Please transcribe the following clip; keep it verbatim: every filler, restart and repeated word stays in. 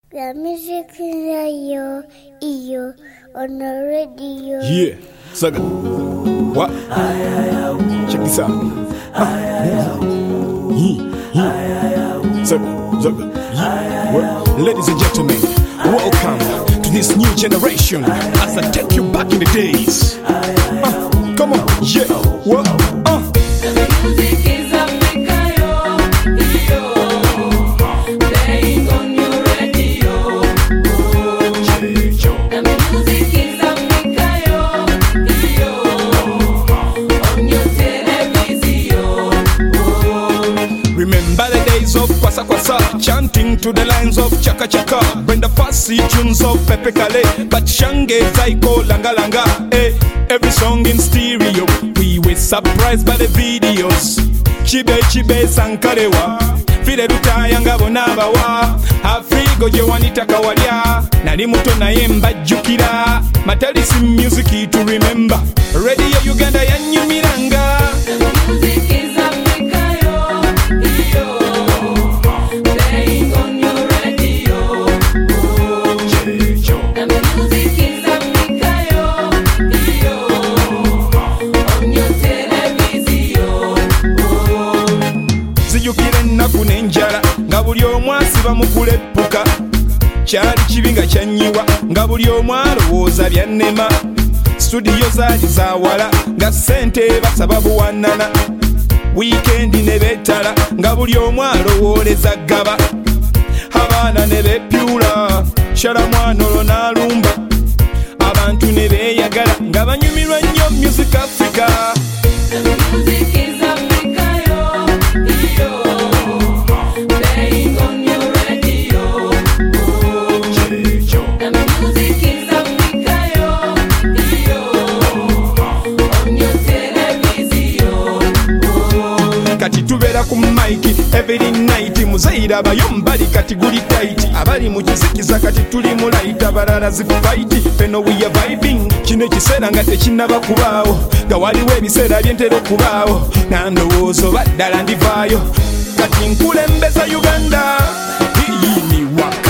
The music is yo, yo, on the radio. Yeah, Saga. What? Check this out. Saga, Saga. Well, ladies and gentlemen, welcome to this new generation as I take you back in the days. Uh, come on, yeah, what? Uh. The music is Africa, yo, yo, playing on your radio. Oh, the music is Africa, yo, yo, on your television. Oh. Remember the days of Kwasa Kwasa, chanting to the lines of Chaka Chaka, Brenda Fassie, tunes of Pepe Kale, but Shange, Zaiko, Langa Langa, eh. Every song in stereo, we were surprised by the videos. Chibe chibe sankarewa, file dutayanga bonabawa. Afrigo je wanitaka walia, nali muto naye mbajjukira. Matalisi music to remember, Radio Uganda yanyumiranga. The music is Africa, yo, yo, playing on your radio. Oh, the music is Africa, yo, yo, on your television. Oh. Zijukira ennaku n'enjala nga buli omu asiba mu kuleppuka. Kyali kibi nga kyanyiwa nga buli omu alowooza byannema. Studio zaali zaawala nga ssente basaba buwanana. Wiikendi ne beetala nga buli omu alowooleza ggaba. Abaana ne beepyula shala mwana olwo n'alumba. Abantu ne beeyagala nga banyumirwa nnyo Music Africa. The music is Africa, yo, yo, playing on your radio. Oh, the music is Africa, yo, yo, on your television. Oh. Kati tubeera ku maiki every night, muzaira abayomba kati guli tight, abali mu kizikiza kati tuli mu light, abalala zifight, feno we are vibing. Kino ekiseera nga tekinnaba kubaawo, nga waliwo ebiseera byentera okubaawo, nandowooza baddala ndivaayo, kati nkulembeza Uganda, iyi ni waka.